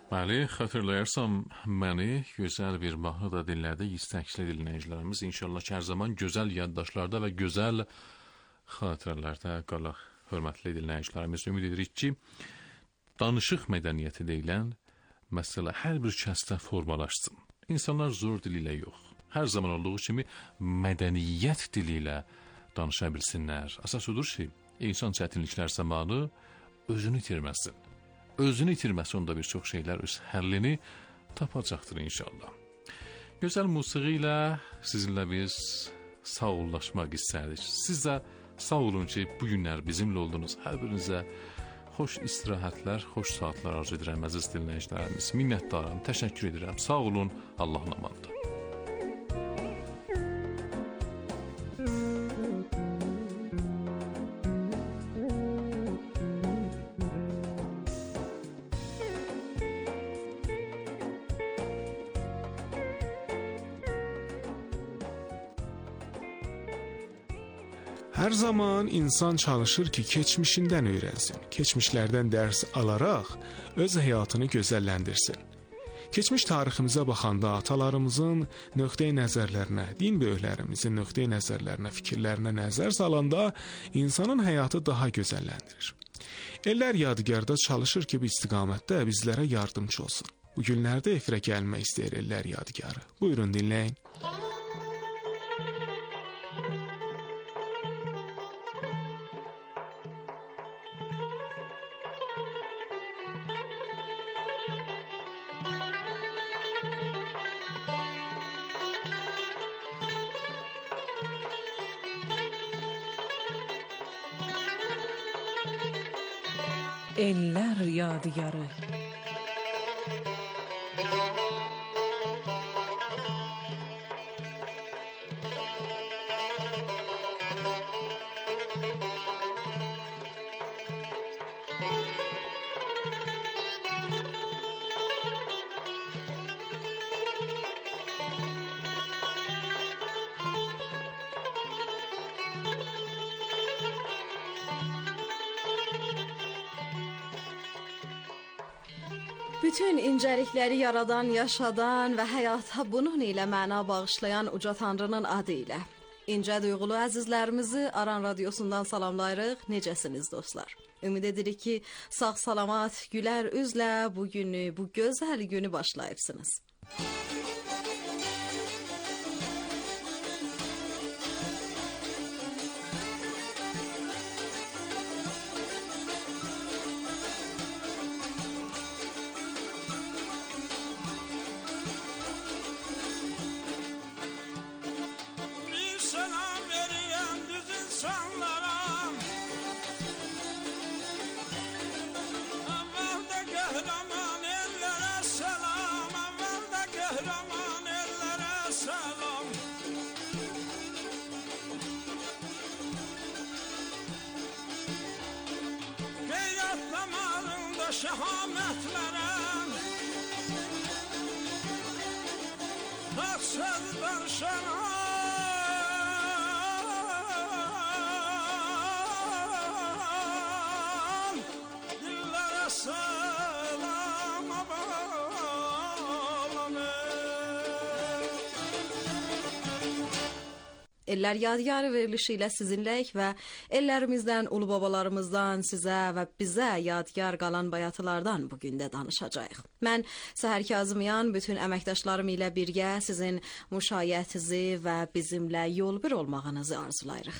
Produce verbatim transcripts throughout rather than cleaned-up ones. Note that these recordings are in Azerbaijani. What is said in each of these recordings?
Bəli, xatırlayarsam məni gözəl bir mahnıda dinlədi istəkli dinləyicilərimiz. İnşallah ki, hər zaman gözəl yaddaşlarda və gözəl xatirələrdə qalaq, hörmətli dinləyicilərimiz. Ümid edirik ki, danışıq mədəniyyəti deyilən məsələ hər bir kəsdə formalaşsın. İnsanlar zor dili ilə yox, hər zaman olduğu kimi mədəniyyət dili ilə danışa bilsinlər. Əsas odur ki, insan çətinliklər zamanı özünü itirməsin. Özünü itirməsi onda bir çox şeylər öz həllini tapacaqdır inşallah. Gözəl musiqi ilə sizinlə biz sağollaşmaq istərdik. Siz də sağ olun ki, bu günlər bizimlə oldunuz. Hər birinizə xoş istirahətlər, xoş saatlər arzu edirəm əziz dinləyicilərimiz. Minnətdaram, təşəkkür edirəm. Sağ olun, Allahın amanında. Hər zaman insan çalışır ki, keçmişindən öyrənsin, keçmişlərdən dərs alaraq öz həyatını gözəlləndirsin. Keçmiş tariximizə baxanda atalarımızın nöqteyi nəzərlərinə, din böyüklərimizin nöqteyi nəzərlərinə, fikirlərinə nəzər salanda insanın həyatı daha gözəlləndirir. Ellər yadigarda çalışır ki, bu istiqamətdə bizlərə yardımcı olsun. Bu günlərdə efirə gəlmək istəyir Ellər yadigarı. Buyurun dinləyin. Ellər yadigarı. Bütün incəlikləri yaradan, yaşadan və həyata bunun ilə məna bağışlayan uca Tanrının adı ilə. İncə duyğulu əzizlərimizi Aran Radiosundan salamlayırıq. Necəsiniz dostlar? Ümid edirik ki, sağ-salamat, gülər üzlə bu günü, bu gözəl günü başlayırsınız. Şəhamətlərəm Taksız danışanan Dillərə səlam abalanı Ellər yadigarı verilişi ilə sizinləyik və ellərimizdən, ulu babalarımızdan sizə və bizə yadigar qalan bayatılardan bugün də danışacağıq. Mən Səhər Kazımyan bütün əməkdaşlarım ilə birgə sizin müşayiətizi və bizimlə yol bir olmağınızı arzulayırıq.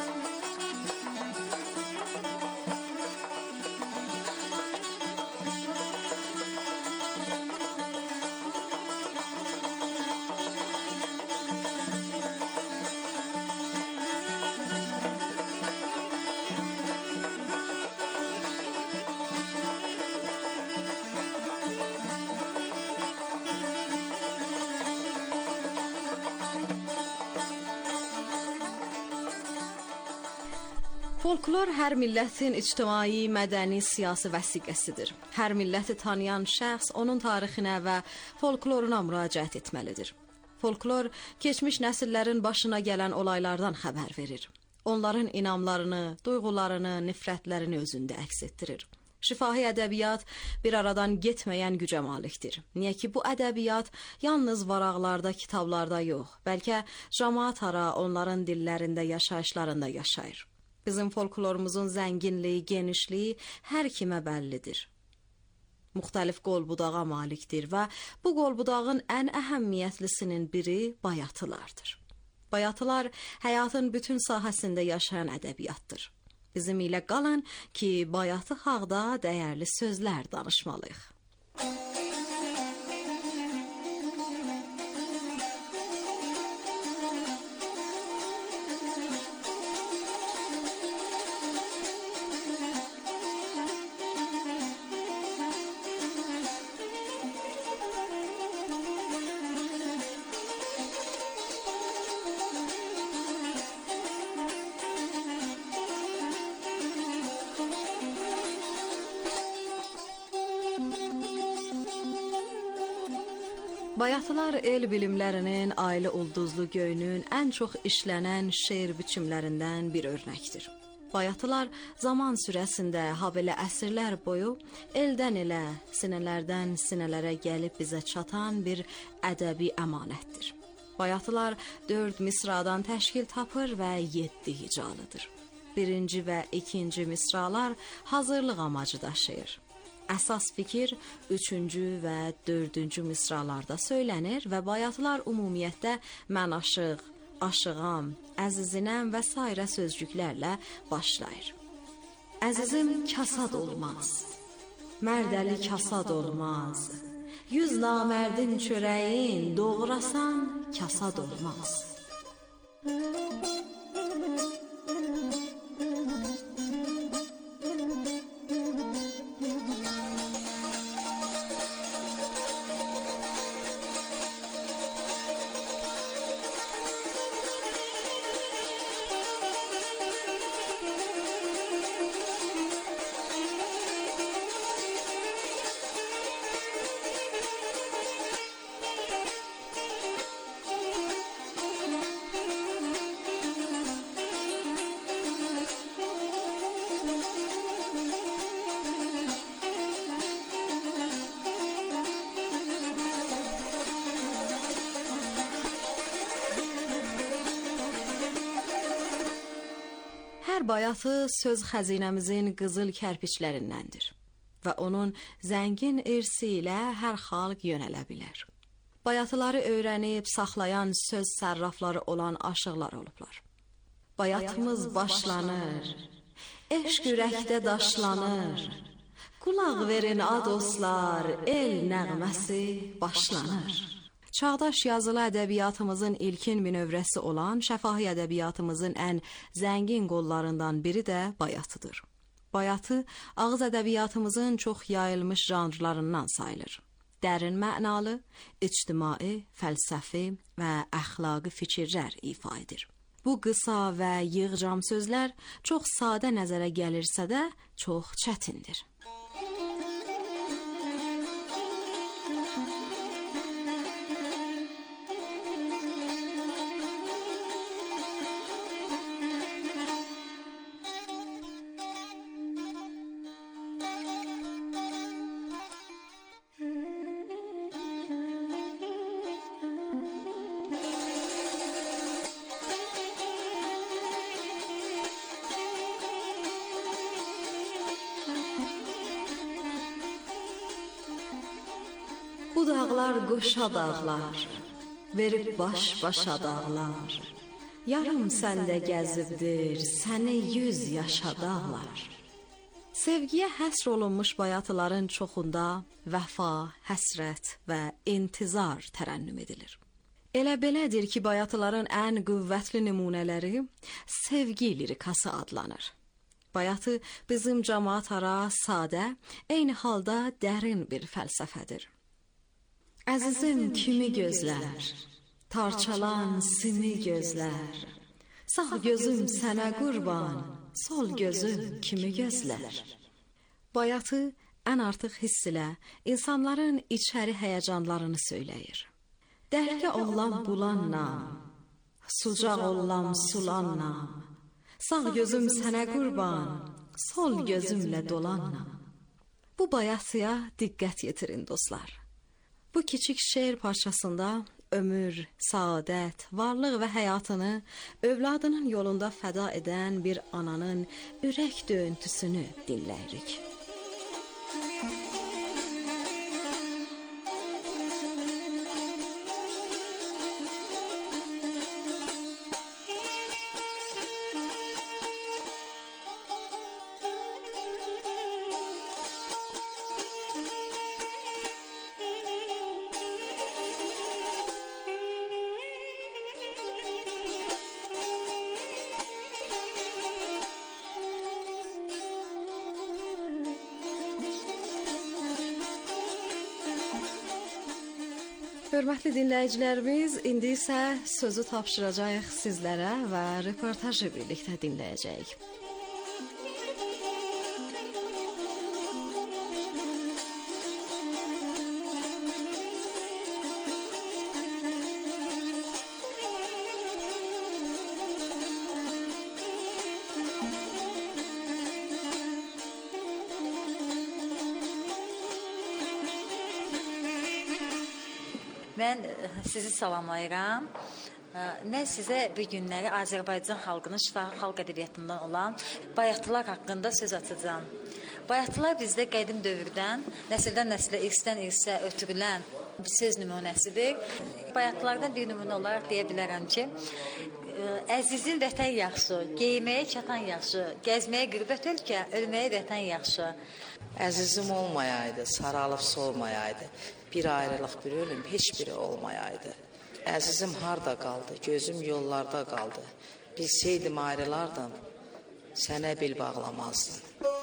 Folklor hər millətin ictimai, mədəni, siyasi vəsiqəsidir. Hər milləti tanıyan şəxs onun tarixinə və folkloruna müraciət etməlidir. Folklor, keçmiş nəsillərin başına gələn olaylardan xəbər verir. Onların inamlarını, duyğularını, nifrətlərini özündə əks etdirir. Şifahi ədəbiyyat bir aradan getməyən gücə malikdir. Niyə ki, bu ədəbiyyat yalnız varaqlarda, kitablarda yox, bəlkə cəmaət ara onların dillərində, yaşayışlarında yaşayır. Bizim folklorumuzun zənginliyi, genişliyi hər kimə bəllidir. Müxtəlif qol-budağa malikdir və bu qol-budağın ən əhəmiyyətlisinin biri bayatılardır. Bayatılar həyatın bütün sahəsində yaşayan ədəbiyyatdır. Bizim ilə qalın ki, bayatı haqda dəyərli sözlər danışmalıyıq. Bayatılar el bilimlərinin aylı ulduzlu göyünün ən çox işlənən şeir biçimlərindən bir örnəkdir. Bayatılar zaman sürəsində, habelə əsrlər boyu eldən elə, sinələrdən sinələrə gəlib bizə çatan bir ədəbi əmanətdir. Bayatılar dörd misradan təşkil tapır və yeddi hicalıdır. Birinci və ikinci misralar hazırlıq amacı daşıyır. Əsas fikir üçüncü və dördüncü misralarda söylənir və bayatılar ümumiyyətdə mən aşıq, aşığam, əzizinəm və sairə sözcüklərlə başlayır. Əzizim kasad olmaz, mərdəli kasad olmaz, yüz namərdin çörəyin doğrasan kasad olmaz. Hər bayatı söz xəzinəmizin qızıl kərpiçlərindəndir və onun zəngin irsi ilə hər xalq yönələ bilər. Bayatıları öyrənib saxlayan söz sərrafları olan aşıqlar olublar. Bayatımız başlanır, eşq ürəkdə daşlanır, qulaq verin a dostlar, el nəğməsi başlanır. Çağdaş yazılı ədəbiyyatımızın ilkin bünövrəsi olan şəfahi ədəbiyyatımızın ən zəngin qollarından biri də bayatıdır. Bayatı ağız ədəbiyyatımızın çox yayılmış janrlarından sayılır. Dərin mənalı, ictimai, fəlsəfi və əxlaqi fikirlər ifa edir. Bu qısa və yığcam sözlər çox sadə nəzərə gəlirsə də çox çətindir. Bu dağlar qoşa dağlar, verib baş-başa dağlar. Yarım səndə gəzibdir, səni yüz yaşa dağlar. Sevgiyə həsr olunmuş bayatıların çoxunda vəfa, həsrət və intizar tərənnüm edilir. Elə belədir ki, bayatıların ən qüvvətli nümunələri sevgi lirikası adlanır. Bayatı bizim cəmaət ara sadə, eyni halda dərin bir fəlsəfədir. Əzizim kimi gözlər, tarçalan simi gözlər, sağ gözüm sənə qurban, sol gözüm kimi gözlər. Bayatı ən artıq hiss ilə insanların içəri həyəcanlarını söyləyir. Dərgə olam bulannam, sucaq olam sulannam, sağ gözüm sənə qurban, sol gözümlə dolannam. Bu bayatıya diqqət yetirin dostlar. Bu kiçik şeir parçasında ömür, saadət, varlıq və həyatını övladının yolunda fəda edən bir ananın ürək döyüntüsünü dinləyirik. Hörmətli dinləyicilərimiz, indi isə sözü tapşıracağıq sizlərə və reportajı birlikdə dinləyəcəyik. Mən sizi salamlayıram. Mən sizə bu günləri Azərbaycan xalqının şifahi xalq ədəbiyyatından olan bayatılar haqqında söz açacağam. Bayatılar bizdə qədim dövrdən nəsildən nəsilə, irsdən irsə ötürülən bir söz nümunəsidir. Bayatılardan bir nümunə olaraq deyə bilərəm ki, əzizin vətən yaxşı, geyməyə çatan yaxşı, gəzməyə qürbət ölkə, ölməyə vətən yaxşı. Əzizim olmayaydı, saralıb solmayaydı, bir ayrılıq, bir ölüm heç biri olmayaydı. Əzizim harda qaldı, gözüm yollarda qaldı. Bilsəydim ayrılardım, sənə bil bağlamazdın.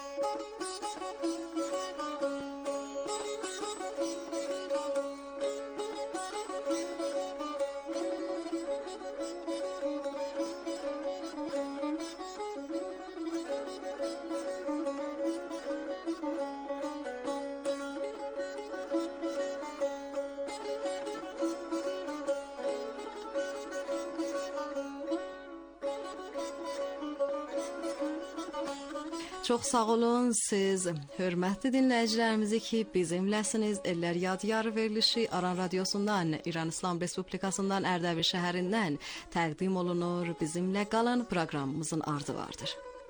Çox sağ olun siz, hörmətli dinləyicilərimizi ki, bizimləsiniz. Ellər Yadigarı verilişi Aran Radiosundan, İran İslam Respublikasından, Ərdəbil şəhərindən təqdim olunur. Bizimlə qalan proqramımızın ardı vardır.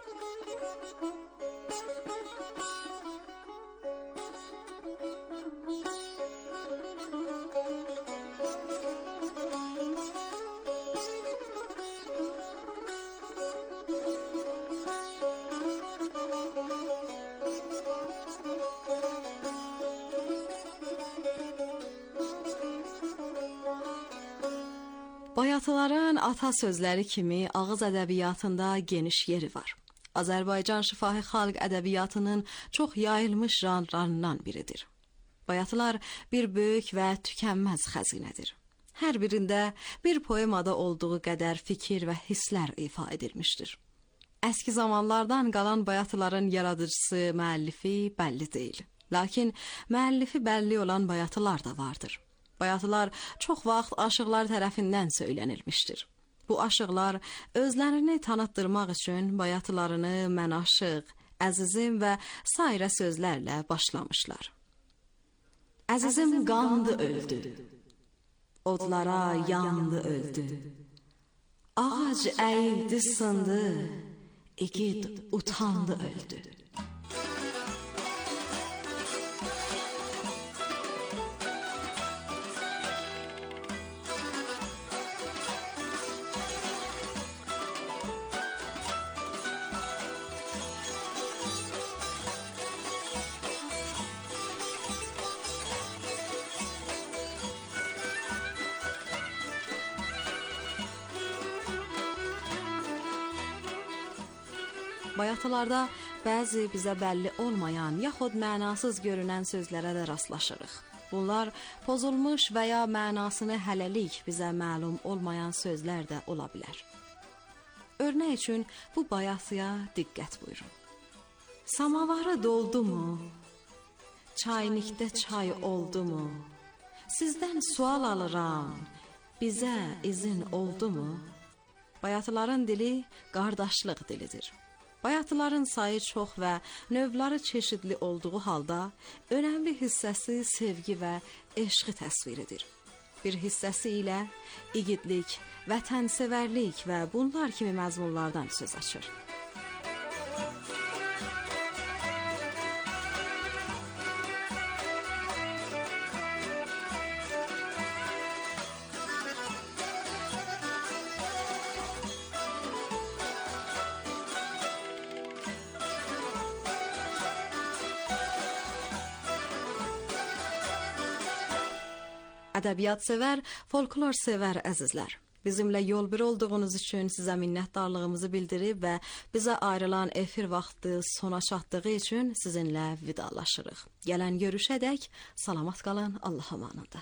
Bayatıların ata sözləri kimi ağız ədəbiyyatında geniş yeri var. Azərbaycan şifahi xalq ədəbiyyatının çox yayılmış janrlarından biridir. Bayatılar bir böyük və tükənməz xəzinədir. Hər birində bir poemada olduğu qədər fikir və hisslər ifa edilmişdir. Əski zamanlardan qalan bayatıların yaradıcısı, müəllifi bəlli deyil. Lakin müəllifi bəlli olan bayatılar da vardır. Bayatılar çox vaxt aşıqlar tərəfindən söylənilmişdir. Bu aşıqlar özlərini tanıtdırmaq üçün bayatılarını mən aşıq, əzizim və sairə sözlərlə başlamışlar. Əzizim qandı öldü, odlara yandı öldü, ağac əyildi sındı, igid utandı öldü. Bayatılarda bəzi bizə bəlli olmayan, yaxud mənasız görünən sözlərə də rastlaşırıq. Bunlar pozulmuş və ya mənasını hələlik bizə məlum olmayan sözlər də ola bilər. Örnək üçün bu bayatıya diqqət buyurun. Samavarı doldu mu? Çaynikdə çay oldu mu? Sizdən sual alıram, bizə izin oldu mu? Bayatıların dili qardaşlıq dilidir. Bayatıların sayı çox və növləri çeşidli olduğu halda, önəmli hissəsi sevgi və eşqi təsvir edir. Bir hissəsi ilə igidlik, vətənsevərlik və bunlar kimi məzmunlardan söz açır. Ədəbiyyat sevər, folklor sevər əzizlər. Bizimlə yol bir olduğunuz üçün sizə minnətdarlığımızı bildirib və bizə ayrılan efir vaxtı sona çatdığı üçün sizinlə vidalaşırıq. Gələn görüşədək salamat qalın, Allah amanında.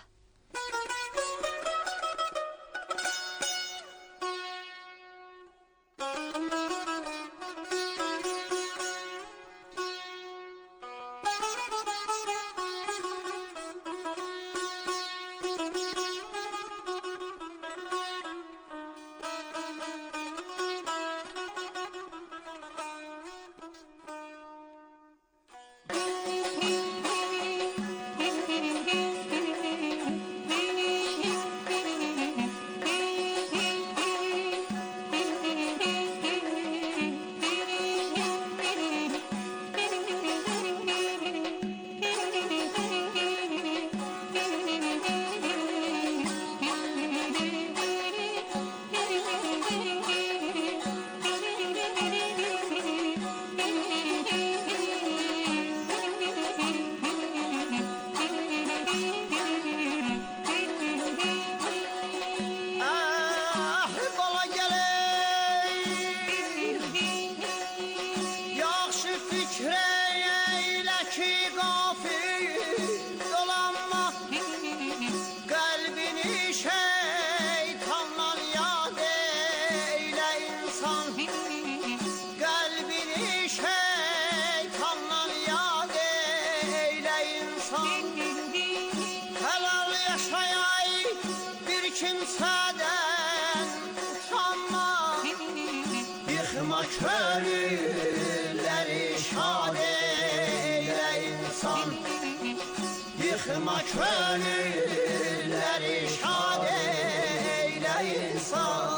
Kimsədən utanma, yıxma könülləri şad eylə insan. Yıxma könülləri şad eylə insan.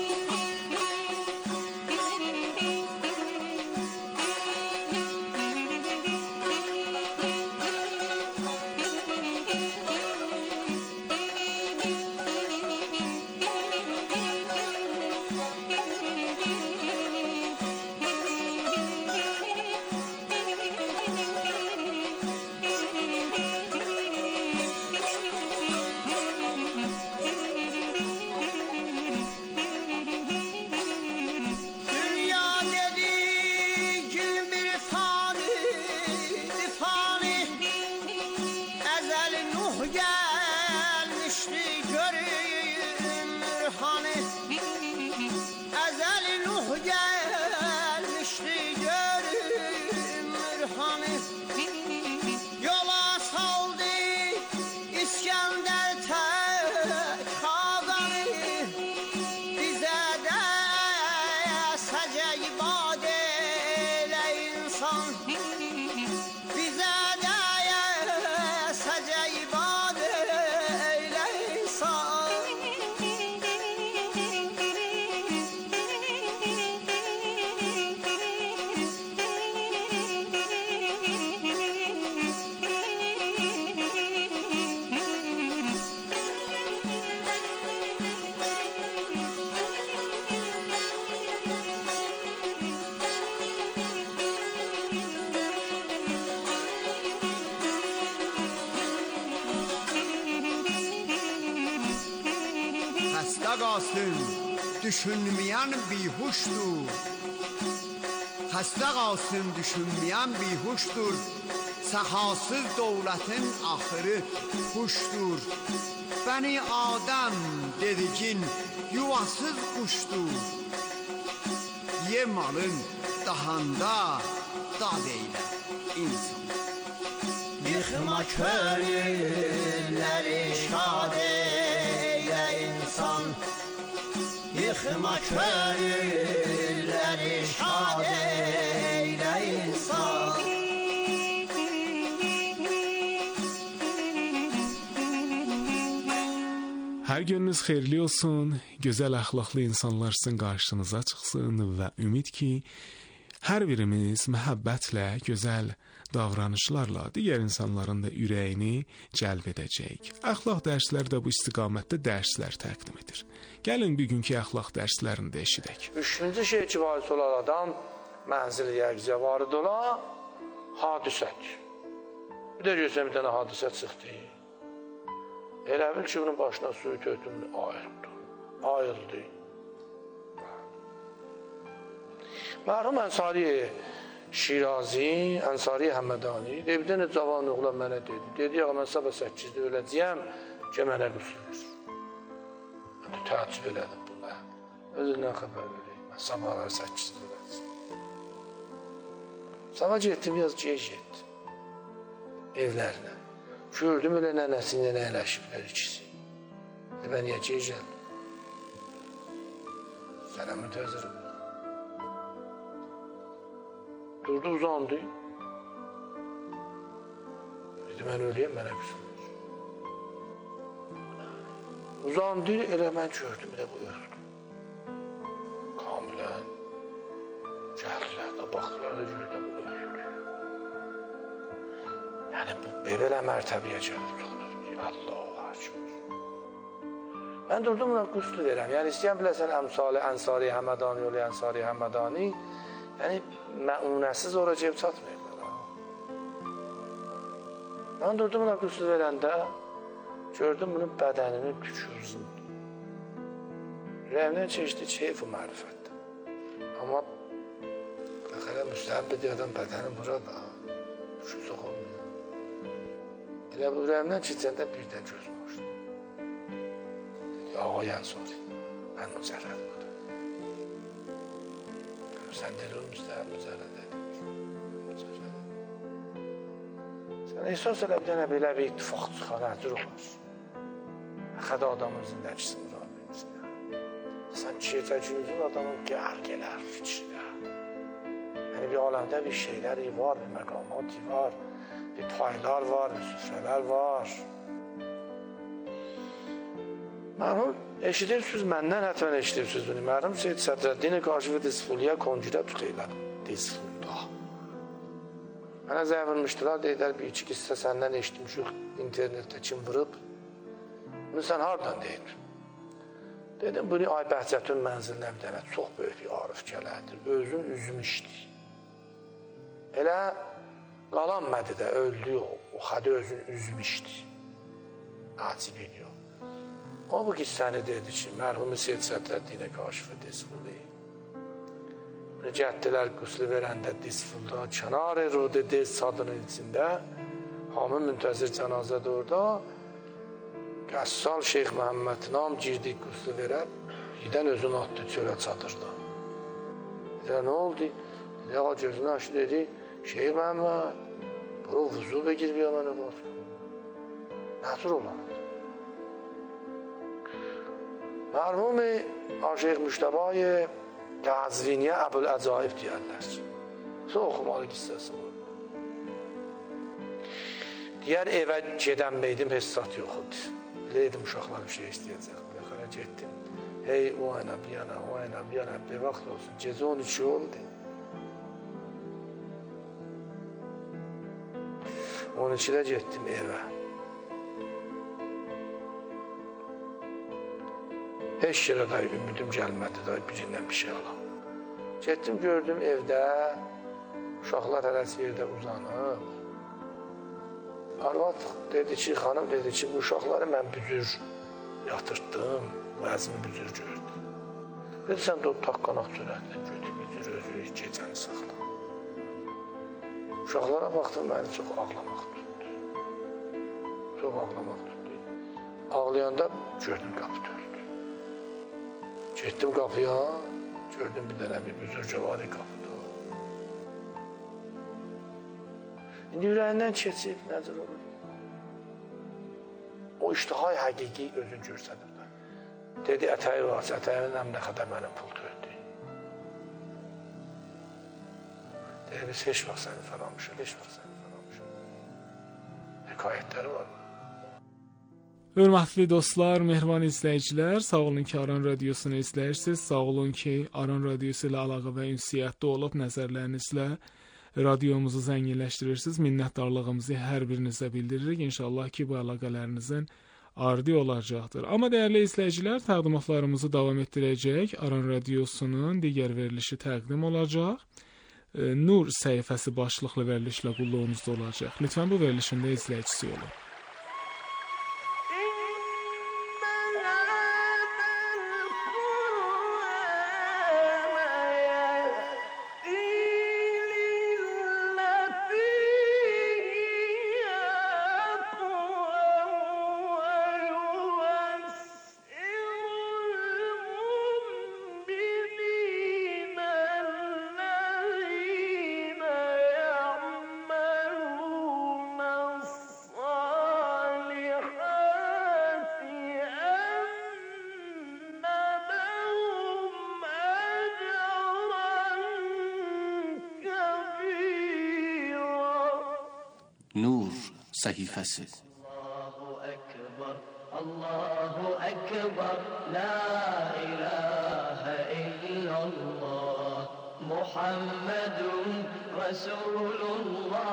Qasım düşünməyən bihuşdur. Xəstə Qasım düşünməyən bihuşdur. Səxasız dövlətin axırı xuşdur. Bəni Adəm dedikin yuvasız quşdur. Ye malın dahanda dad eylə insan. Yıxma könülləri şad eylə insan. Yıxma könülləri şad eyle insan. Hər gününüz xeyirli olsun, gözəl əxlaqlı insanlar sizin qarşınıza çıxsın və ümid ki, hər birimiz məhəbbətlə, gözəl davranışlarla digər insanların da ürəyini cəlb edəcəyik. Əxlaq dərsləri də bu istiqamətdə dərslər təqdim edir. Gəlin bugünkü əxlaq dərslərini də eşidək. Üçüncü şey ki, varis olan adam mənzil yəqzə varid olan hadisət. Bir də görsən bir dənə hadisə çıxdı. Elə bil ki, bunun başına suyu tötümünü ayıldı. Ayıldı. Mərhum Ənsari Şirazi, Ənsari Həmədani, bir dənə cavan oğlan mənə dedi. Dedi, ya, mən sabah səkkizdə öləcəyəm, ki, mənə qüsur. Mən də təəccüb elədim buna. Özündən xəbər vereyim, mən sabahlar səkkizdə öləcəyəm. Sabah getdim, biraz gec getdim. Evlərinə. Gördüm elə nənəsində nəyləşiblər ikisi. Mən niyə gec gəldim? Sənə müntəzirim. Durdu, uzandı. Dedi, mən öləyəm, mənə qüsur. Uzandı, elə mən gördüm, elə bu öldü. Kamilən. Gəldilər də, baxdılar da gördüm, bu öldü. Yəni, bu belə mərtəbəyə gəlib çıxılır. Allah-u Akbar. Mən durdum, buna qüslu verəm. Yəni, istəyən biləsən, əmsali, Ənsari Həmədani, yolu Ənsari Həmədani, yəni, məunəsiz ora ceb çatmayırlar. Mən durdum, buna qüslu verəndə, gördüm, bunun bədənini tükürzündü. Rəvnən çeşdi keyf-i mərifətdir. Amma, bəxərə müstəhəb edir adam bədəni burada, tükür soxulmuyor. Elə bu ürəyimdən keçəndə birdən gözüm açdı. Dedi, ağa Ənsari, mən mücərrədim o da. Sən dedi, o müstəhəb mücərrəd edir. Mücərrəd. Sən ehsas elə bir dənə belə bir ittifaq çıxan əcr olmaz. Xədə adamın zindəkisi mürabiyyəsin. Sən keçə günüzün adamın gərgələr fikrinə. Yəni bir aləmdə bir şeyləri var, bir məqamati var. Bir paylar var, bir süfrələr var. Mərhum eşidirsiniz, məndən hətmən eşidirsiniz bunu. Mərhum Seyyid Sədrəddin Kaşif Disfuliyə koncirə tutuyla Disfulda. Mənə zəy vurmuşdular, deyirlər, bir iki qissə səndən eşitmişik internetdə kim vırıb. Bunu sən hardan deyir? Dedim, bunu Ay Bəhcətün mənzilinə bir dənə çox böyük bir arif gələndir. Özün üzmüşdür. Elə qalan mədidə öldü o, o xədə özünü üzmüşdü. Acib ediyor. O bu qissəni dedi ki, mərhumu Seyyid Sədrəddinə Kaşif Disfuli. Bunu gəldilər qüslu verəndə Disfulda, kənar-ı rude dez sadının içində, hamı müntəzir cənazədə orada, Qəssal Şeyx Məhəmməd Nam girdik qüslu verəb, birdən özünü atdı çölə çadırda. Dedi, nə oldu? Dedi, ağa gözünü açdı, dedi, Şeyx Məhəmməd, buru vuzu begir bir mənə var. Nədir olmalıdır? Mərhum-i Aşiq Müştəbay Qəzviniyə Əbül-Əcaib deyərlər. Sonra oxumalı qissəsi var. Digər evə gedən meydim hesat yox idi. Biləydim uşaqlarım şey istəyəcək. Yaxara getdim. Hey, o ayna, bir yana, o ayna, bir yana, bir vaxt olsun. Gecə on iki oldu. on ikidə getdim evə. Heç yerə da ümidim gəlmədi da birindən bir şey alam. Getdim, gördüm evdə, uşaqlar hələs yerdə uzanıb. Arvad dedi ki, xanım dedi ki, bu uşaqları mən büzür yatırtdım, vəzmi büzür gördüm. Dedi, sən də o taqqanaq sürətlə götür, büzür, özü gecəni saxla. Uşaqlara baxdım, məni çox ağlamaq tutdu. Çox ağlamaq tutdu. Ağlayanda gördüm, qapı dördü. Getdim qapıya, gördüm bir dənə bir büzürcə var qapıda. İndi ürəyindən keçib, nəzər olur? O iştihay həqiqi özün görsədir. Dedi, ətəyi varsa, ətəyin əmnə qədər mənim pul tördü. deyir, biz heç vaxt səni fərramışıq, heç vaxt səni fərramışıq. Hekayətləri var. Hörmətli dostlar, mehriban izləyicilər, sağ olun ki, Aran Radiosunu izləyirsiniz. Sağ olun ki, Aran Radiosu ilə əlaqə və ünsiyyətdə olub nəzərlərinizlə radiomuzu zənginləşdirirsiniz. Minnətdarlığımızı hər birinizə bildiririk. İnşallah ki, bu əlaqələrinizin ardi olacaqdır. Amma dəyərli izləyicilər, təqdimatlarımızı davam etdirəcək. Aran Radiosunun digər verilişi təqdim olacaq. Nur səhifəsi başlıqlı verilişlə qulluğunuzda olacaq. Lütfən bu verilişində izləyicisi olun. Nur səhifəsi. Allahu Ekber, Allahu Ekber, La ilahe illallah, Muhammedun Resulullah,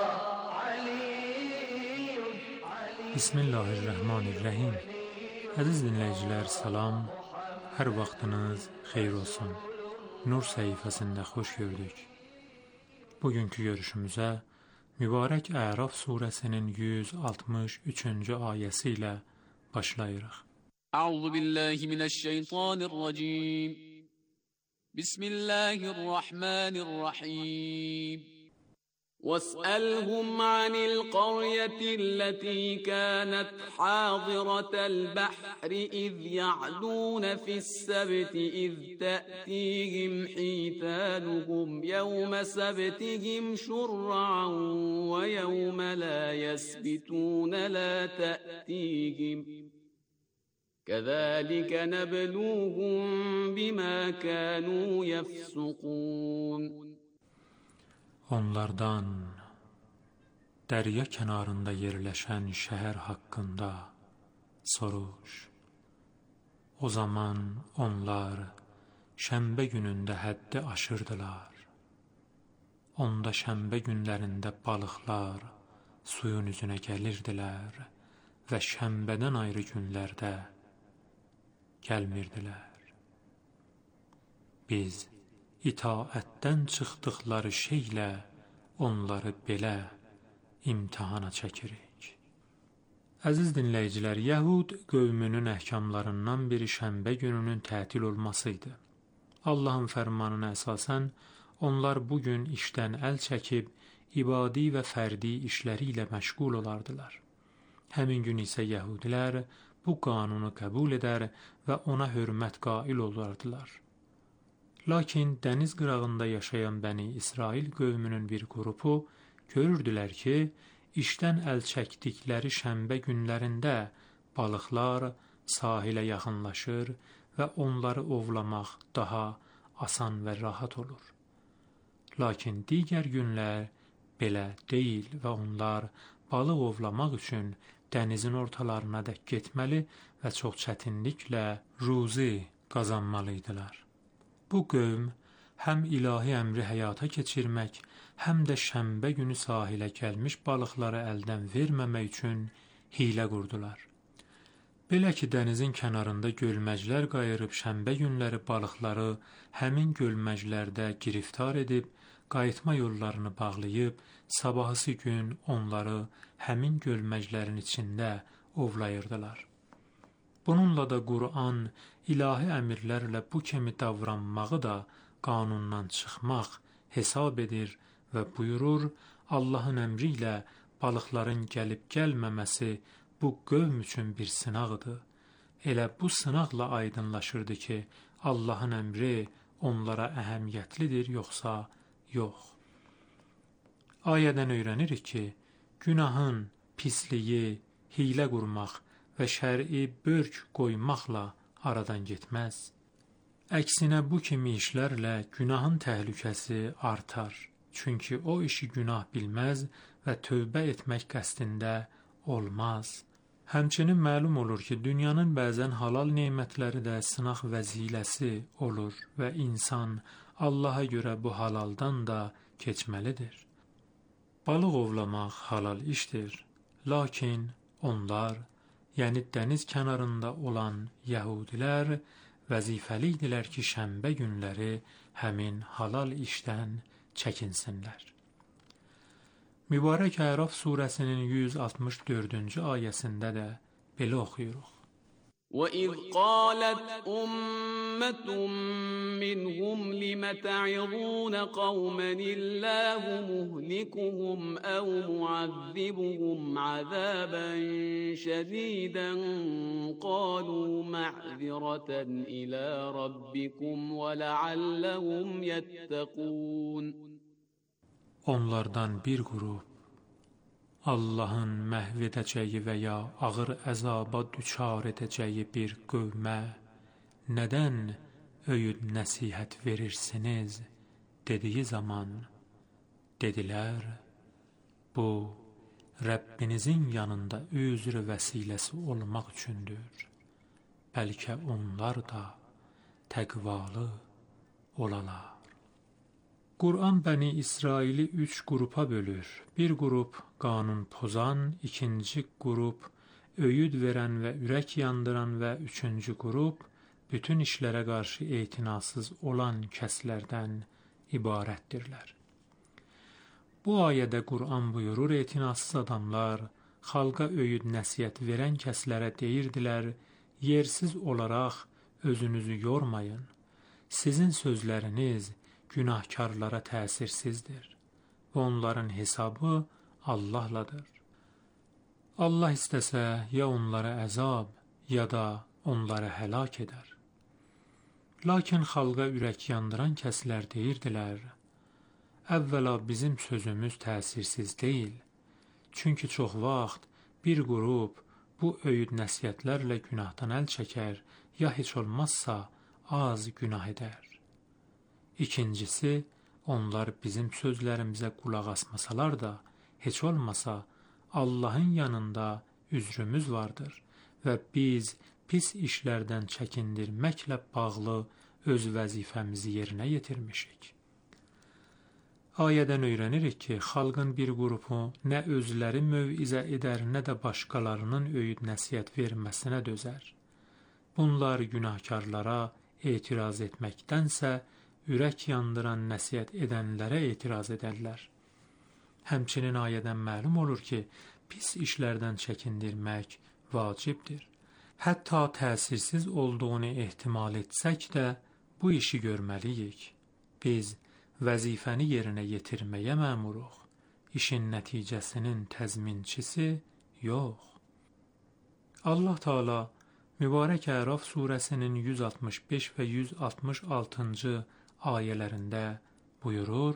Aliyyun, Aliyyun. Bismillahirrahmanirrahim. Əziz dinləyicilər, salam. Hər vaxtınız xeyir olsun. Nur səhifəsində xoş gördük. Bugünkü görüşümüzə mübarək Əraf surəsinin yüz altmış üçüncü ayəsi ilə başlayırıq. Əuzu billahi minəşşeytanirracim. Bismillahirrahmanirrahim. واسألهم عن القرية التي كانت حاضرة البحر إذ يعدون في السبت إذ تأتيهم حيتانهم يوم سبتهم شرعا ويوم لا يسبتون لا تأتيهم كذلك نبلوهم بما كانوا يفسقون. Onlardan dərya kənarında yerləşən şəhər haqqında soruş. O zaman onlar şənbə günündə həddi aşırdılar. Onda şənbə günlərində balıqlar suyun üzünə gəlirdilər və şənbədən ayrı günlərdə gəlmirdilər. Biz itaətdən çıxdıqları şeylə onları belə imtihana çəkirik. Əziz dinləyicilər, Yəhud qövmünün əhkamlarından biri şənbə gününün tətil olması idi. Allahın fərmanına əsasən onlar bu gün işdən əl çəkib ibadi və fərdi işləri ilə məşğul olardılar. Həmin gün isə Yəhudilər bu qanunu qəbul edər və ona hörmət qail olardılar. Lakin dəniz qırağında yaşayan Bəni İsrail qövmünün bir qrupu görürdülər ki, işdən əl çəkdikləri şənbə günlərində balıqlar sahilə yaxınlaşır və onları ovlamaq daha asan və rahat olur. Lakin digər günlər belə deyil və onlar balıq ovlamaq üçün dənizin ortalarına dək getməli və çox çətinliklə ruzi qazanmalıydılar. Bu qövm həm ilahi əmri həyata keçirmək, həm də şənbə günü sahilə gəlmiş balıqları əldən verməmək üçün hiylə qurdular. Belə ki, dənizin kənarında gölməclər qayırıb şənbə günləri balıqları həmin gölməclərdə giriftar edib, qayıtma yollarını bağlayıb, sabahısı gün onları həmin gölməclərin içində ovlayırdılar. Bununla da Qur'an ilahi əmirlərlə bu kimi davranmağı da qanundan çıxmaq hesab edir və buyurur, Allahın əmri ilə balıqların gəlib gəlməməsi bu qövm üçün bir sınaqdır. Elə bu sınaqla aydınlaşırdı ki, Allahın əmri onlara əhəmiyyətlidir, yoxsa yox. Ayədən öyrənirik ki, günahın pisliyi, hiylə qurmaq və şəri börk qoymaqla aradan getməz. Əksinə bu kimi işlərlə günahın təhlükəsi artar. Çünki o işi günah bilməz və tövbə etmək qəsdində olmaz. Həmçinin məlum olur ki, dünyanın bəzən halal nemətləri də sınaq vəsiləsi olur və insan Allaha görə bu halaldan da keçməlidir. Balıq ovlamaq halal işdir, lakin onlar, yəni dəniz kənarında olan yəhudilər vəzifəlidirlər ki, şənbə günləri həmin halal işdən çəkinsinlər. Mübarək Əraf surəsinin yüz altmış dördüncü ayəsində də belə oxuyuruq. وَإِذْ قَالَتْ أُمَّةٌ مِّنْهُمْ لِمَ تَعِظُونَ قَوْمًا اللَّهُ مُهْلِكُهُمْ أَوْ مُعَذِّبُهُمْ عَذَابًا شَدِيدًا قَالُوا مَعْذِرَةً إِلَى رَبِّكُمْ وَلَعَلَّهُمْ يَتَّقُونَ. Onlardan bir qrup Allahın məhv edəcəyi və ya ağır əzaba düçar edəcəyi bir qövmə nədən öyüd nəsihət verirsiniz dediyi zaman dedilər, bu Rəbbinizin yanında özrü vəsiləsi olmaq üçündür. Bəlkə onlar da təqvalı olalar. Qur'an Bəni İsraili üç qrupa bölür. Bir qrup qanun pozan, ikinci qrup öyüd verən və ürək yandıran və üçüncü qrup bütün işlərə qarşı etinasız olan kəslərdən ibarətdirlər. Bu ayədə Qur'an buyurur, etinasız adamlar xalqa öyüd nəsihət verən kəslərə deyirdilər, yersiz olaraq özünüzü yormayın. Sizin sözləriniz günahkarlara təsirsizdir və onların hesabı Allahladır. Allah istəsə ya onlara əzab, ya da onları həlak edər. Lakin xalqa ürək yandıran kəslər deyirdilər, əvvəla bizim sözümüz təsirsiz deyil, çünki çox vaxt bir qrup bu öyüd nəsihətlərlə günahdan əl çəkər, ya heç olmazsa az günah edər. İkincisi, onlar bizim sözlərimizə qulaq asmasalar da, heç olmasa Allahın yanında üzrümüz vardır və biz pis işlərdən çəkindirməklə bağlı öz vəzifəmizi yerinə yetirmişik. Ayədən öyrənirik ki, xalqın bir qrupu nə özləri mövizə edər, nə də başqalarının öyüd nəsihət verməsinə dözər. Bunlar günahkarlara etiraz etməkdənsə, ürək yandıran nəsihət edənlərə etiraz edərlər. Həmçinin ayədən məlum olur ki, pis işlərdən çəkindirmək vacibdir. Hətta təsirsiz olduğunu ehtimal etsək də bu işi görməliyik. Biz vəzifəni yerinə yetirməyə məmuruq. İşin nəticəsinin təzminçisi yox. Allah Teala Mübarək Əraf surəsinin yüz altmış beş və yüz altmış altıncı ayələrində buyurur: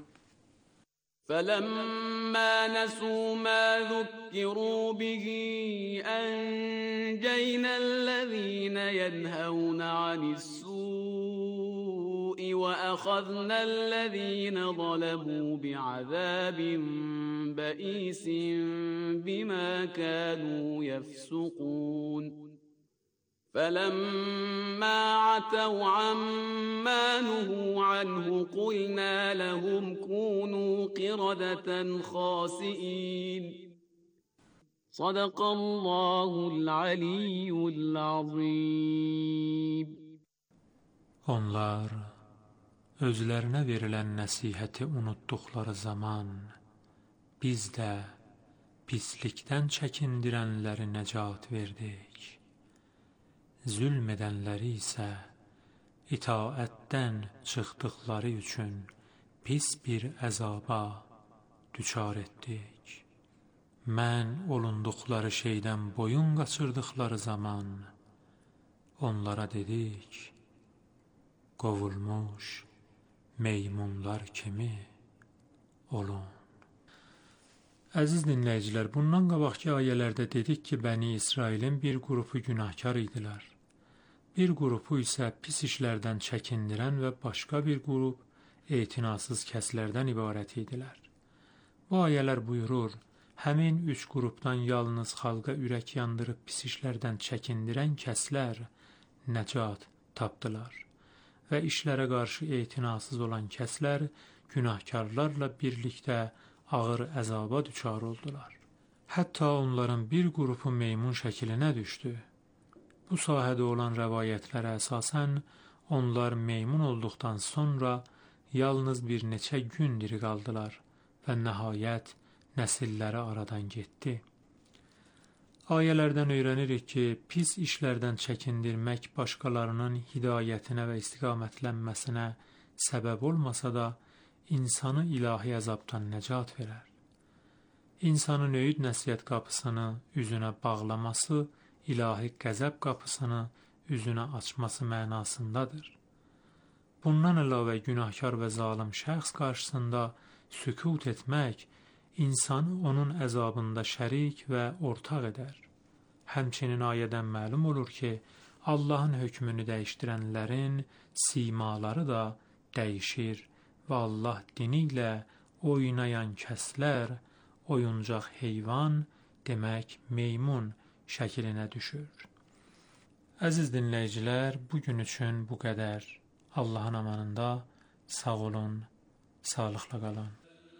فَلَمَّا نَسُوا مَا ذُكِّرُوا بِهِ أَنْجَيْنَا الَّذِينَ يَنْهَوْنَ عَنِ السُّوءِ وَأَخَذْنَا الَّذِينَ ظَلَمُوا بِعَذَابٍ بَئِيسٍ بِمَا كَانُوا يَفْسُقُونَ. فَلَمَّا عَتَوْا عَمَّا نُهُوا عَنْهُ قُلْنَا لَهُمْ كُونُوا قِرَدَةً خَاسِئِينَ. صَدَقَ اللّٰهُ الْعَلِيُّ الْعَظِيمُ. Onlar özlərinə verilən nəsihəti unutduqları zaman biz də pislikdən çəkindirənləri nəcat verdik. Zülm edənləri isə itaətdən çıxdıqları üçün pis bir əzaba düçar etdik. Mən olunduqları şeydən boyun qaçırdıqları zaman onlara dedik, qovulmuş meymunlar kimi olun. Əziz dinləyicilər, bundan qabaqki ayələrdə dedik ki, Bəni İsrailin bir qrupu günahkar idilər. Bir qrupu isə pis işlərdən çəkindirən və başqa bir qrup etinasız kəslərdən ibarət idilər. Bu ayələr buyurur, həmin üç qrupdan yalnız xalqa ürək yandırıb pis işlərdən çəkindirən kəslər nəcat tapdılar və işlərə qarşı etinasız olan kəslər günahkarlarla birlikdə ağır əzaba düçar oldular. Hətta onların bir qrupu meymun şəklinə düşdü. Bu sahədə olan rəvayətlərə əsasən onlar meymun olduqdan sonra yalnız bir neçə gün diri qaldılar və nəhayət nəsilləri aradan getdi. Ayələrdən öyrənirik ki, pis işlərdən çəkindirmək başqalarının hidayətinə və istiqamətlənməsinə səbəb olmasa da, insanı ilahi əzabdan nəcat verər. İnsanın öyüd nəsihət qapısını üzünə bağlaması, ilahi qəzəb qapısını üzünə açması mənasındadır. Bundan əlavə günahkar və zalim şəxs qarşısında sükut etmək, insanı onun əzabında şərik və ortaq edər. Həmçinin ayədən məlum olur ki, Allahın hökmünü dəyişdirənlərin simaları da dəyişir və Allah dini ilə oynayan kəslər oyuncaq heyvan, demək meymun şəklinə düşür. Əziz dinləyicilər, bugün üçün bu qədər. Allahın amanında sağ olun, sağlıqla qalın.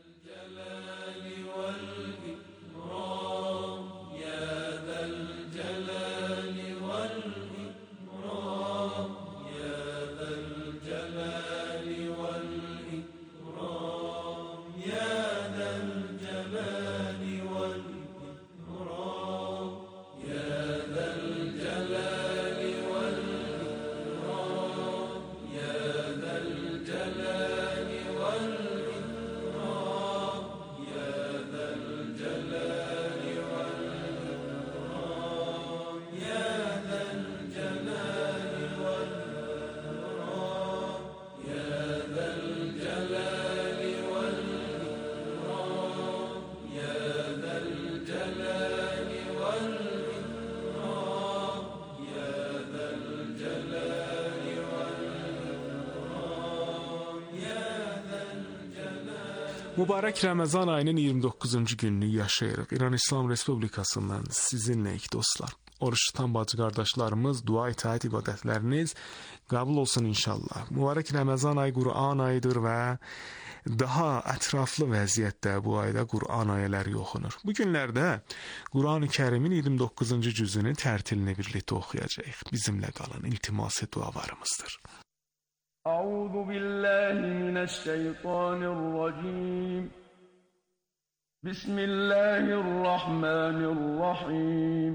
Mübarək Ramazan ayının iyirmi doqquzuncu gününü yaşayırıq. İran İslam Respublikasından sizinləyik dostlar. Oruç tutan bacı qardaşlarımız, dua itaat ibadətləriniz qəbul olsun inşallah. Mübarək Ramazan ayı Qur'an ayıdır və daha ətraflı vəziyyətdə bu ayda Qur'an ayələri oxunur. Bu günlərdə Qur'an-ı Kərimin iyirmi doqquzuncu cüzünün tərtilini birlikdə oxuyacağıq. Bizimlə qalın, iltiması dualarımızdır. أعوذ بالله من الشيطان الرجيم بسم الله الرحمن الرحيم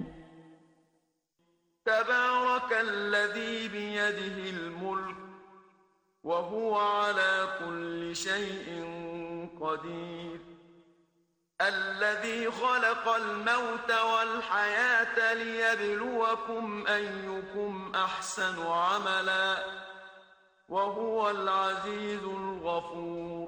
تبارك الذي بيده الملك وهو على كل شيء قدير الذي خلق الموت والحياة ليبلوكم أيكم أحسن عملا وهو العزيز الغفور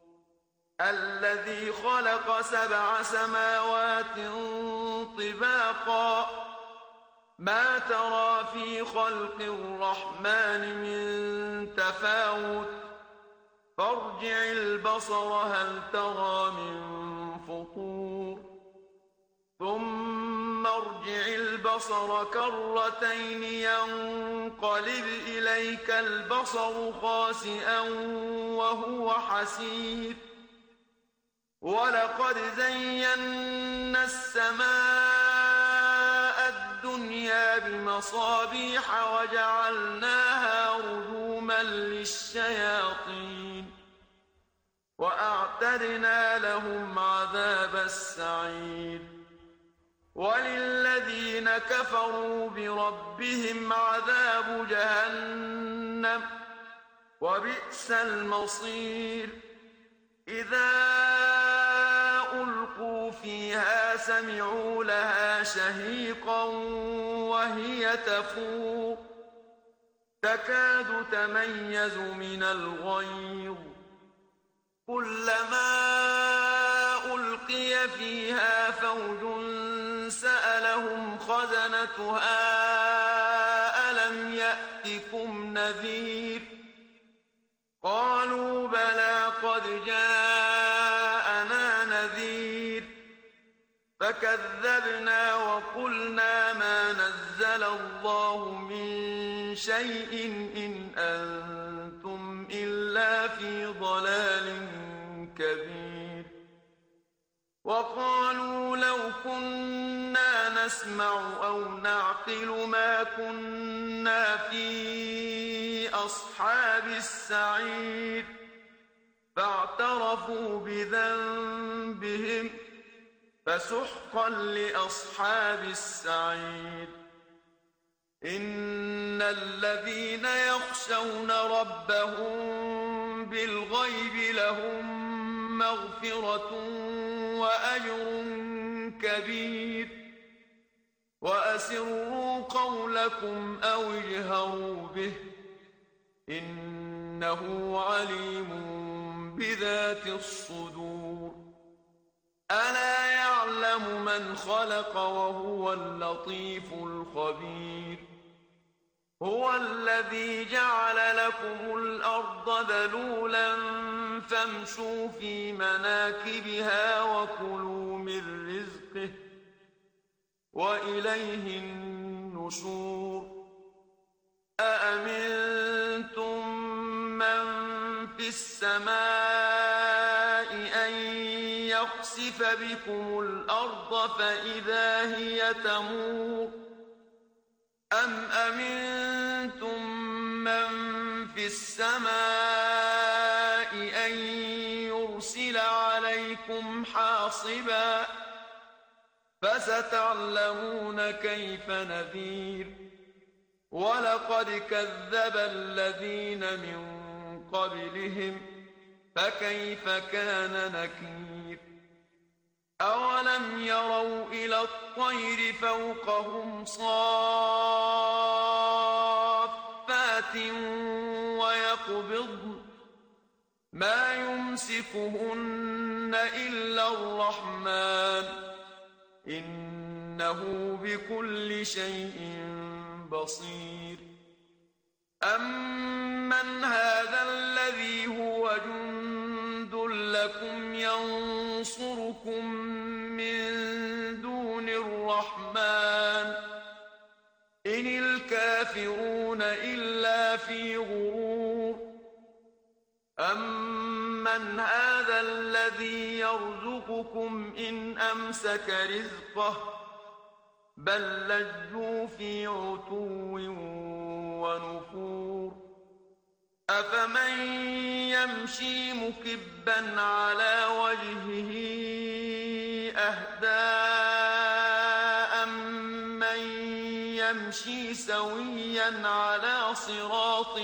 الذي خلق سبع سماوات طباقا ما ترى في خلق الرحمن من تفاوت فارجع البصر هل ترى من فطور ثم ارجع البصر كرتين ينقلب إليك البصر خاسئا وهو حسير ولقد زينا السماء الدنيا بمصابيح وجعلناها رجوما للشياطين وأعتدنا لهم عذاب السعير وللذين كفروا بربهم عذاب جهنم وبئس المصير إذا ألقوا فيها سمعوا لها شهيقا وهي تفور تكاد تميز من الغيظ كلما ألقي فيها فوج سألهم خزنتها ألم يأتكم نذير قالوا بلى فكذبنا وقلنا ما نزل الله من شيء إن أنتم إلا في ضلال كبير وقالوا لو كنا نسمع أو نعقل ما كنا في أصحاب السعير فاعترفوا بذنبهم فسحقا لأصحاب السعير إن الذين يخشون ربهم بالغيب لهم مغفرة وأجر كبير وأسروا قولكم أو اجهروا به إنه عليم بذات الصدور ألا يعلم من خلق وهو اللطيف الخبير هو الذي جعل لكم الأرض ذلولا فامشوا في مناكبها وكلوا من رزقه وإليه النشور أأمنتم من في السماء أن يخسف بكم الأرض فإذا هي تمور أم أمنتم من في السماء أن يرسل عليكم حاصبا فستعلمون كيف نذير ولقد كذب الذين من قبلهم فكيف كان نكير أولم يروا إلى الطير فوقهم صافات ويقبضن ما يمسكهن إلا الرحمن إنه بكل شيء بصير أمن هذا الذي هو جند لكم ينصركم من دون الرحمن إن الكافرون إلا في غرور أمن هذا الذي يرزقكم إن أمسك رزقه بل لجوا في عتو ونفور أفمن يمشي مكبا على وجهه أهدى أمن يمشي سويا على صراط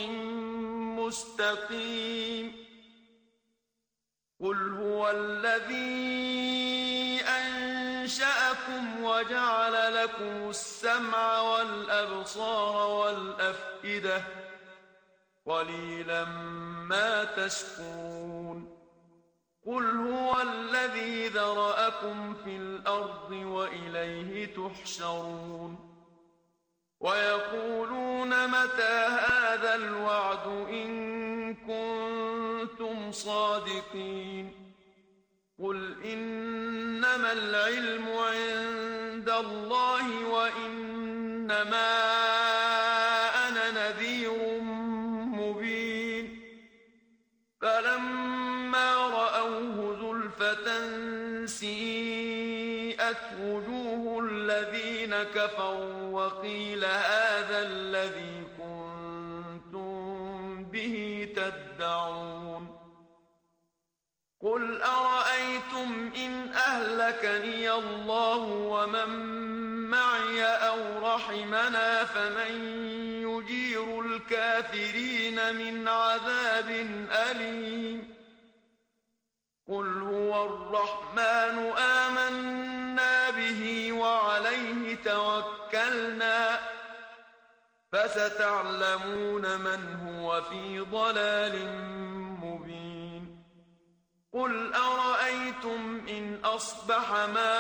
مستقيم قل هو الذي أنشأكم وجعل لكم السمع والأبصار والأفئدة قليلا ما تشكرون قل هو الذي ذرأكم في الأرض وإليه تحشرون ويقولون متى هذا الوعد إن كنتم صادقين قل إنما العلم عند الله وإنما أنا نذير مبين فلما رأوه زلفة سيئت وجوه الذين كفروا وقيل هذا الذي كنتم به تدعون قل أرأيتم إن أهلكني الله ومن معي أو رحمنا فمن يجير الكافرين من عذاب أليم قل هو الرحمن آمنا به وعليه توكلنا فستعلمون من هو في ضلال مبين قل أرأيتم إن أصبح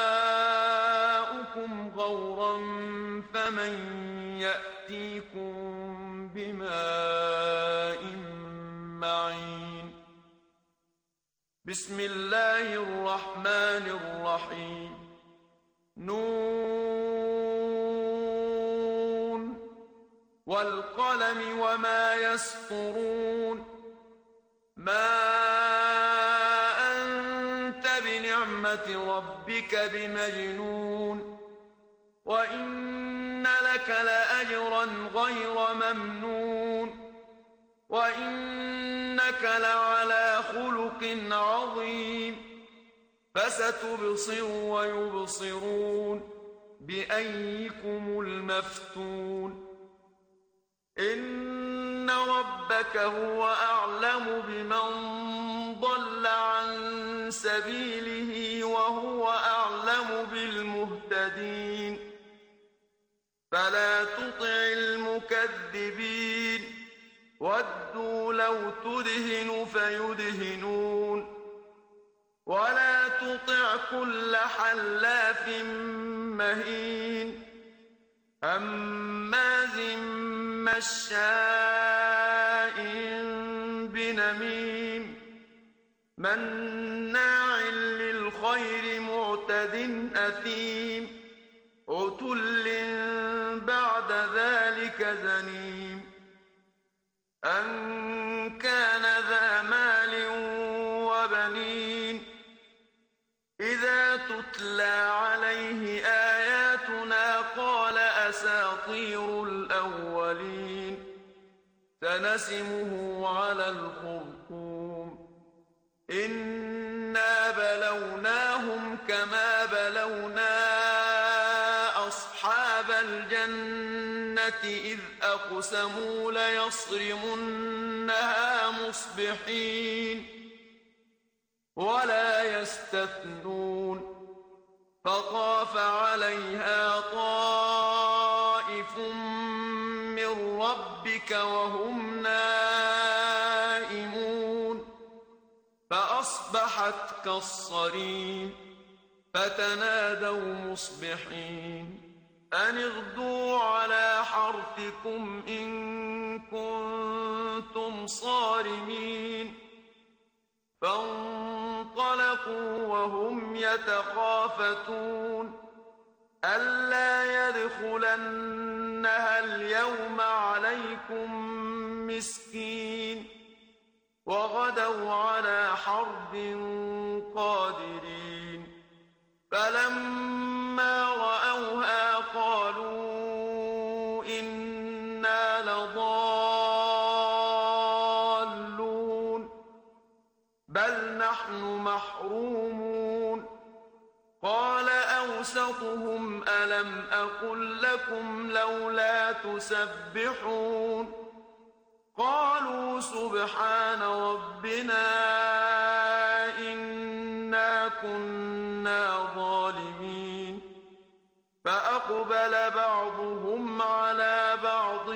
ماؤكم غورا فمن يأتيكم بماء معين بسم الله الرحمن الرحيم نون والقلم وما يسطرون ما أنت بنعمة ربك بمجنون وإن لك لأجرا غير ممنون وإنك لعلى خلق عظيم فستبصر ويبصرون بأيكم المفتون إن ربك هو أعلم بمن ضل عن سبيله وهو أعلم بالمهتدين فلا تطع المكذبين ودوا لو تدهن فيدهنون ولا تطع كل حلاف مهين هماز مشاء بنميم مناع للخير معتد أثيم عتل بعد ذلك زنيم أن كان ذا مال وبنين إذا تتلى عليه آياتنا قال أساطير الأولين سنسمه على الخرطوم إنا بلوناهم كما بلونا أصحاب الجنة إذ أقسموا ليصرمنها مصبحين ولا يستثنون فطاف عليها طائف من ربك وهم نائمون فأصبحت كالصريم فتنادوا مصبحين أن اغدوا على حرثكم إن كنتم صارمين فانطلقوا وهم يتخافتون ألا يدخلنها اليوم عليكم مسكين وغدوا على حرد قادرين فلما رأوها قالوا إنا لضالون بل نحن محرومون قال أوسطهم ألم أقل لكم لولا تسبحون قالوا سبحان ربنا إنا كنا ظالمين فأقبل بعضهم على بعض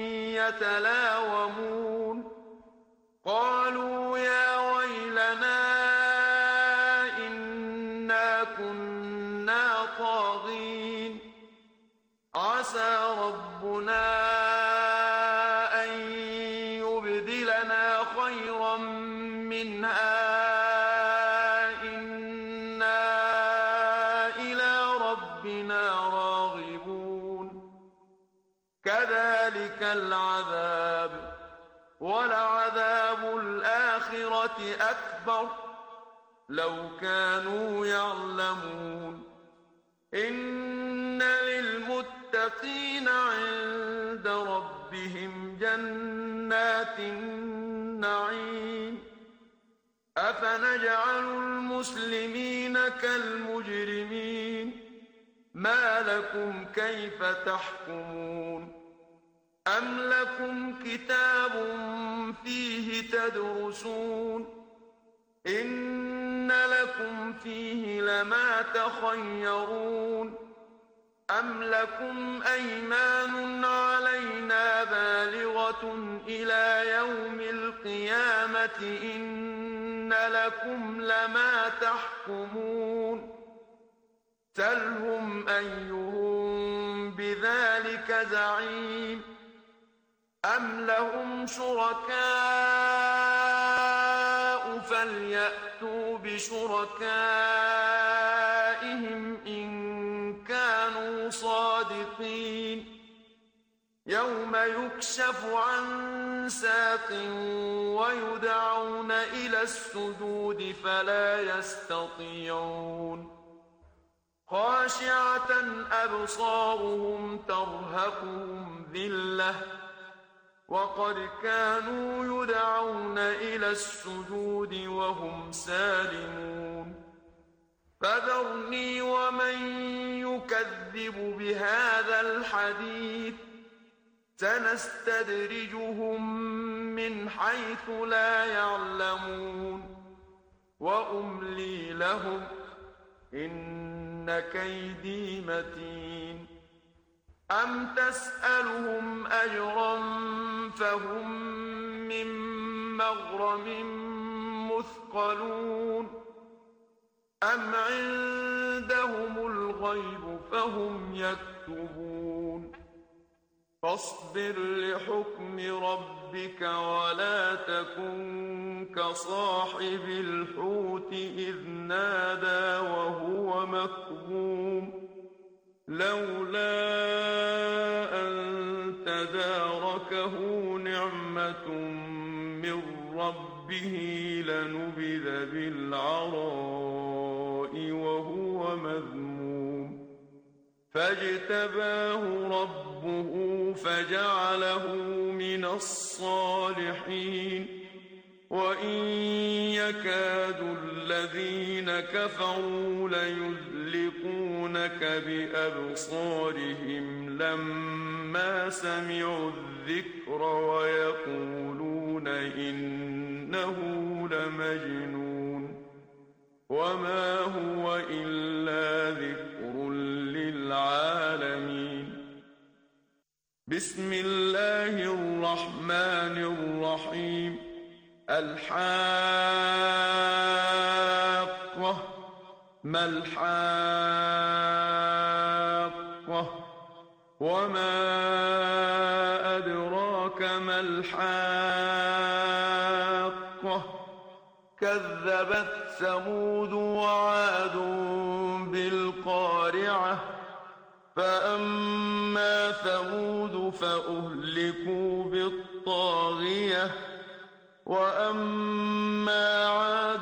يتلاومون قالوا يا ويلنا إنا كنا طاغين عسى ربنا أن يبدلنا خيرا منها إنا إلى ربنا راغبون كذلك العذاب ولعذاب الآخرة أكبر لو كانوا يعلمون إن للمتقين عند ربهم جنات النعيم أفنجعل المسلمين كالمجرمين ما لكم كيف تحكمون أم لكم كتاب فيه تدرسون إن لكم فيه لما تخيرون أم لكم أيمان علينا بالغة إلى يوم القيامة إن لكم لما تحكمون سلهم أيهم بذلك زعيم أم لهم شركاء فليأتوا بشركائهم إن يوم يكشف عن ساق ويدعون إلى السجود فلا يستطيعون خاشعة أبصارهم ترهقهم ذلة وقد كانوا يدعون إلى السجود وهم سالمون فذرني ومن يكذب بهذا الحديث سنستدرجهم من حيث لا يعلمون وأملي لهم إن كيدي متين أم تسألهم أجرا فهم من مغرم مثقلون أم عندهم الغيب فهم يكتبون فاصبر لحكم ربك ولا تكن كصاحب الحوت إذ نادى وهو مكظوم لولا أن تداركه نعمة من ربه لنبذ بالعراء وهو مذموم فاجتباه ربه فجعله من الصالحين وإن يكاد الذين كفروا ليزلقونك بأبصارهم لما سمعوا الذكر ويقولون إنه لمجنون وما هو إلا ذكر للعالمين بسم الله الرحمن الرحيم الحاقة ما الحاقة وما أدراك ما الحاقة كذبت ثمود وعاد بالقارعة فأما ثمود فأهلكوا بالطاغية وأما عاد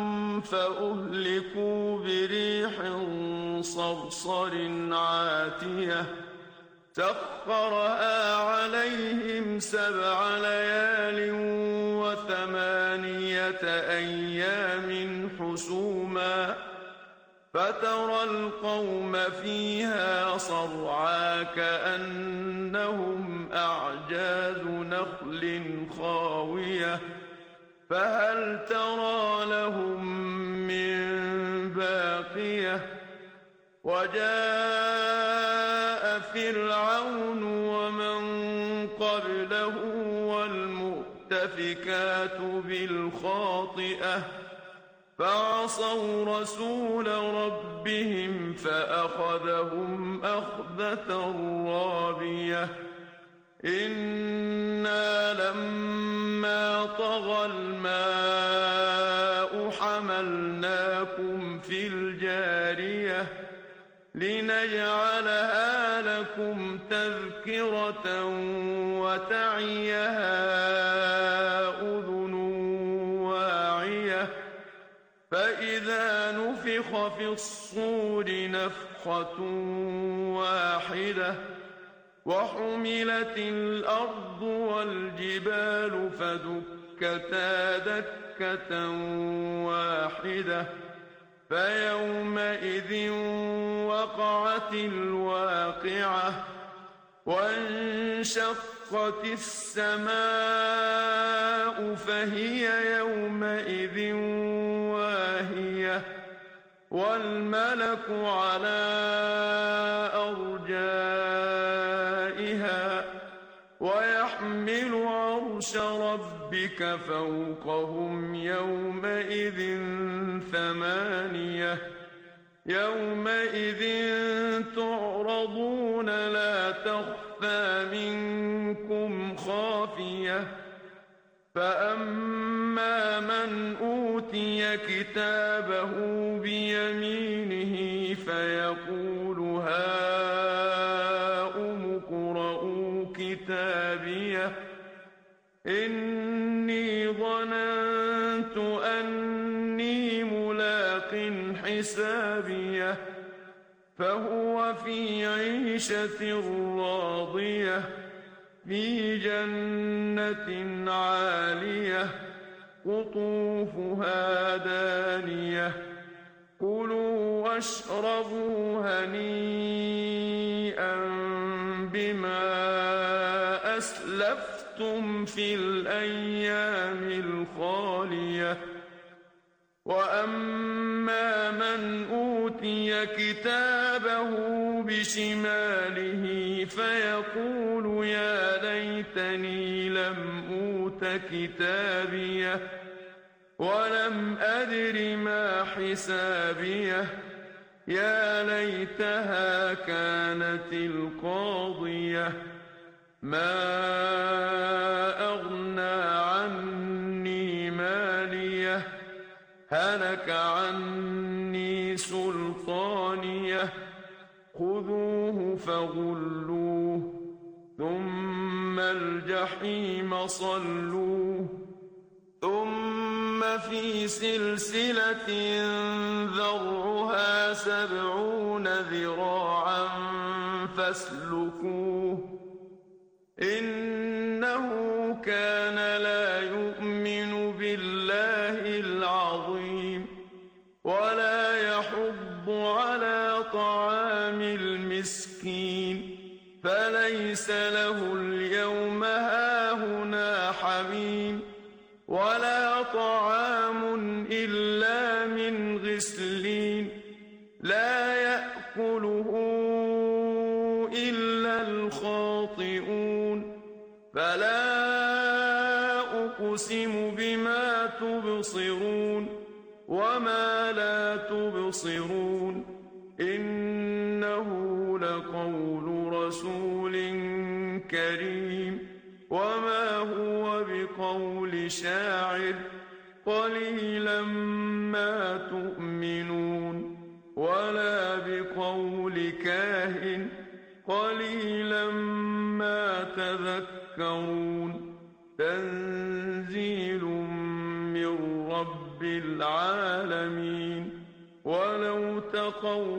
فأهلكوا بريح صرصر عاتية سخرها عليهم سبع ليال وثمانية أيام حسوما فترى القوم فيها صرعى كأنهم أعجاز نخل خاوية فهل ترى لهم من باقية وجاء فرعون ومن قبله والمؤتفكات بالخاطئة فعصوا رسول ربهم فأخذهم أخذة رابية إنا لما طغى الماء حملناكم في الجارية لنجعلها لكم تذكرة وتعيها أذن واعية فإذا نفخ في الصور نفخة واحدة وحملت الأرض والجبال فدكتا دكة واحدة فيومئذ وقعت الواقعة وانشقت السماء فهي يومئذ واهية والملك على أرجائها ويحمل عرش ربك فوقهم يومئذ ثمانية يومئذ تعرضون لا تخفى منكم خافية فأما من أوتي كتابه بيمينه فيقول هاؤم اقرءوا كتابيه حسابيه فهو في عيشة راضية في جنة عالية قطوفها دانية كلوا واشربوا هنيئا بما أسلفتم في الأيام الخالية وأما من أوتي كتابه بشماله فيقول يا ليتني لم أوت كتابيه ولم أدر ما حسابيه يا ليتها كانت القاضية ما أغنى عني ماليه هلك عني سلطانيه خذوه فغلوه ثم الجحيم صلوه ثم في سلسلة ذرعها سبعون ذراعا فاسلكوه إنه كان لا يؤمن بالله العظيم ولا يحض على طعام المسكين فليس له اليوم هاهنا حميم ولا طعام إلا من غسلين لا يأكله إلا الخاطئون فلا أقسم بما تبصرون وما لا تبصرون إنه لقول رسول كريم وما هو بقول شاعر قليلا ما تؤمنون ولا بقول كاهن قليلا ما تذكرون تنزيل من رب العالمين ولو تقول